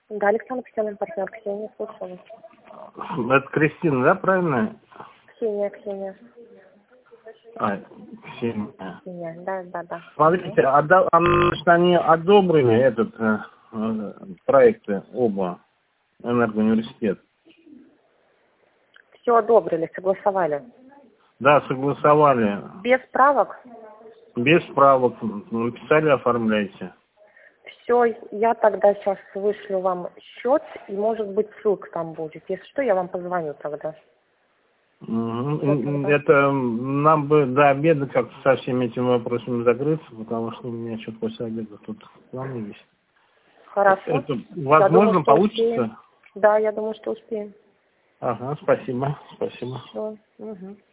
Да, Александр Ксения, партнер Ксения, слушаю. Это Кристина, да, правильно? Ксения. Ксения. Да. Смотрите, значит, они одобрены, проекты оба, Энергоуниверситет. Все одобрили, согласовали. Да, согласовали. Без правок? Без правок. Написали, оформляйте. Все, я тогда сейчас вышлю вам счет, и, может быть, ссылка там будет. Если что, я вам позвоню тогда. Это нам бы до обеда как-то со всеми этими вопросами закрыться, потому что у меня что-то после обеда тут планы есть. Хорошо. Это возможно, получится? Успеем. Да, я думаю, что успеем. Ага, спасибо. Все. Угу.